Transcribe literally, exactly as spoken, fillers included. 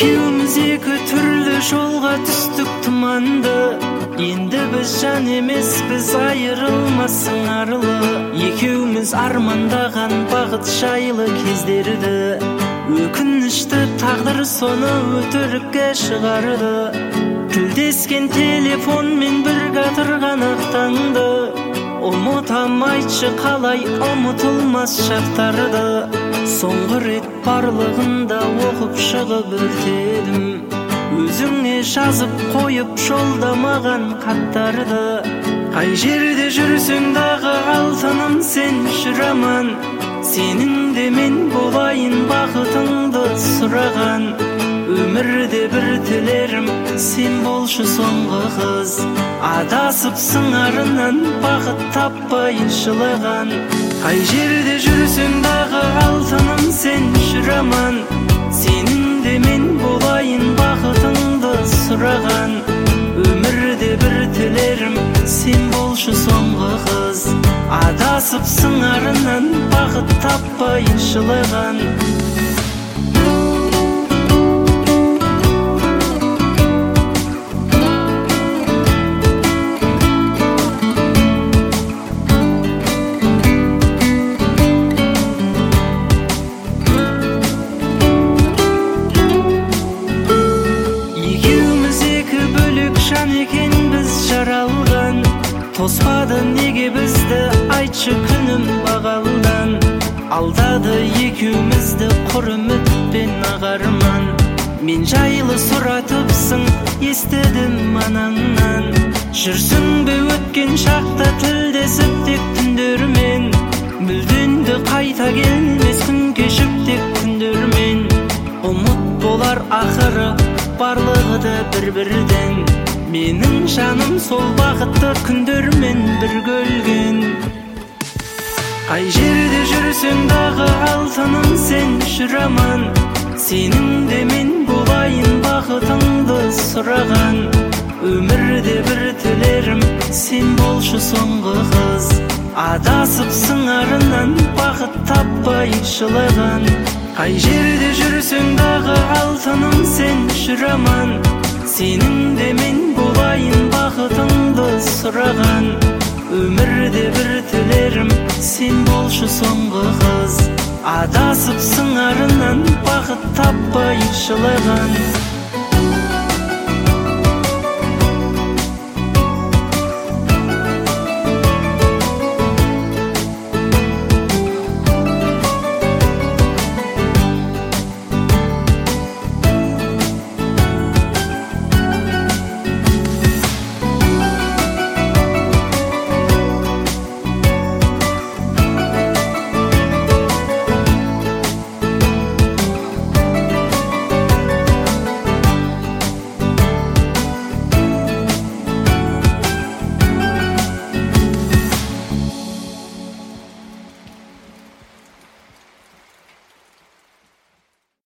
Екеуміз екі түрлі жолға түстік тұманды. Енді біз жан емеспіз, айырылмас сыңарлы. Екеуміз армандаған бақыт жайлы кездерді. Өкінішті тағдыр соны өтірікке шығарды. Тілдескен телефонмен бірге тұрған ақтаңды. Ұмытам айтшы қалай ұмытылмас шақтарды. Соңғы рет барлығында оқып шығып өртедім. Өзіңе жазып қойып жолдамаған хаттарды. Қай жерде жүрсең дағы алтыным сен жүраман. Сенің де мен болайын бақытыңды сұраған. Өмірде бір тілерім сен болшы соңғы қыз. Адасып сыңарынан бақыт таппай жылаған. Қай жерде жүрсең дағы алтыным сен жүраман. Сенің де мен болайын бақытыңды сұраған. Өмірде бір тілерім сен болшы соңғы қыз. Адасып сыңарынан бақыт таппай жылаған. Екен біз жаралған, тоспады неге бізді, айтшы күнім бағалдан. Алдады екеумізді құр үмітпен ағарман. Мен жайлы сұратыпсың, естідім анаңнан. Жүрсің бе өткен шақта тілдесіп тек түндермен. Мүлденді қайта келмес күн кешіп тек күндермен. Ұмыт болар ақыры барлығы да бір-бірден. Менің жаным сол бақытты күндермен бірге өлген. Қай жерде жүрсең дағы алтыным сен жүраман. Сенің де мен болайын бақытыңды сұраған. Өмірде бір тілерім сен болшы соңғы қыз. Адасып сыңарынан бақыт таппай жылаған. Қай жерде жүрсең дағы алтыным сен жүраман. Сенің де мен болайын бақытыңды сұраған. Өмірде бір тілерім сен болшы соңғы қыз. Адасып сыңарынан бақыт таппай жылаған.